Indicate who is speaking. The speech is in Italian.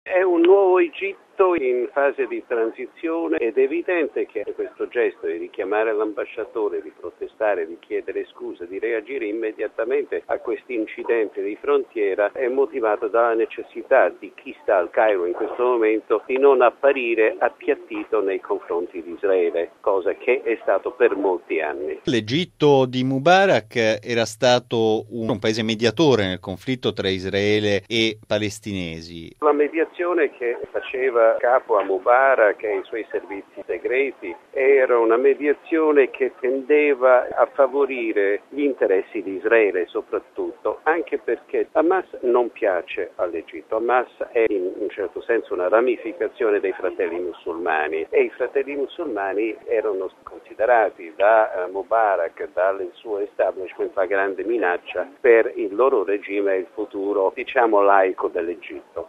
Speaker 1: È un nuovo Egitto in fase di transizione ed è evidente che questo gesto di richiamare l'ambasciatore, di protestare, di chiedere scuse, di reagire immediatamente a questi incidenti di frontiera è motivato dalla necessità di chi sta al Cairo in questo momento di non apparire appiattito nei confronti di Israele, cosa che è stato per molti anni.
Speaker 2: L'Egitto di Mubarak era stato un paese mediatore nel conflitto tra Israele e palestinesi.
Speaker 1: La mediazione che faceva capo a Mubarak e ai suoi servizi segreti era una mediazione che tendeva a favorire gli interessi di Israele soprattutto, anche perché Hamas non piace all'Egitto. Hamas è in un certo senso una ramificazione dei fratelli musulmani e i fratelli musulmani erano considerati da Mubarak, dal suo establishment, la grande minaccia per il loro regime e il futuro, laico dell'Egitto.